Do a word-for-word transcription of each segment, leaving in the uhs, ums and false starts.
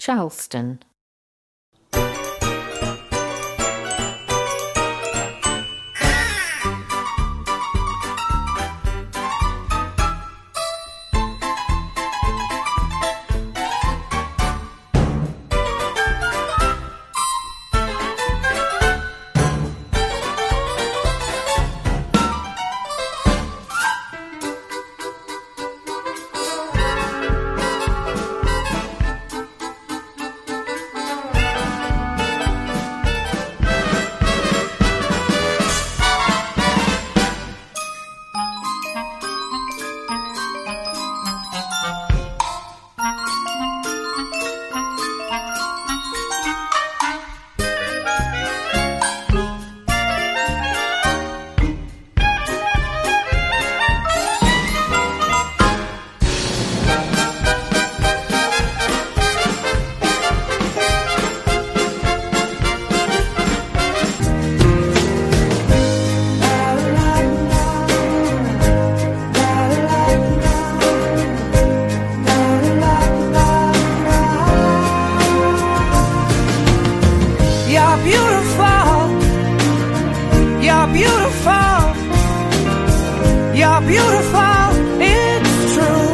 Charleston. You're beautiful, you're beautiful, you're beautiful, it's true.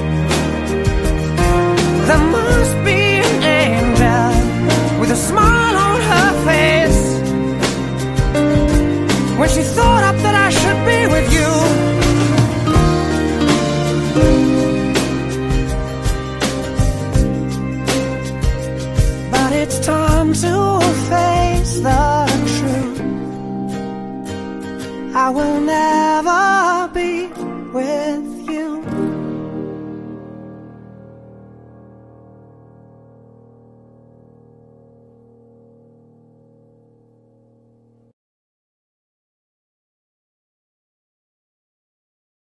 There must be an angel with a smile on her face when she thought up that I should be with you. But it's time to face the truth. I will never be with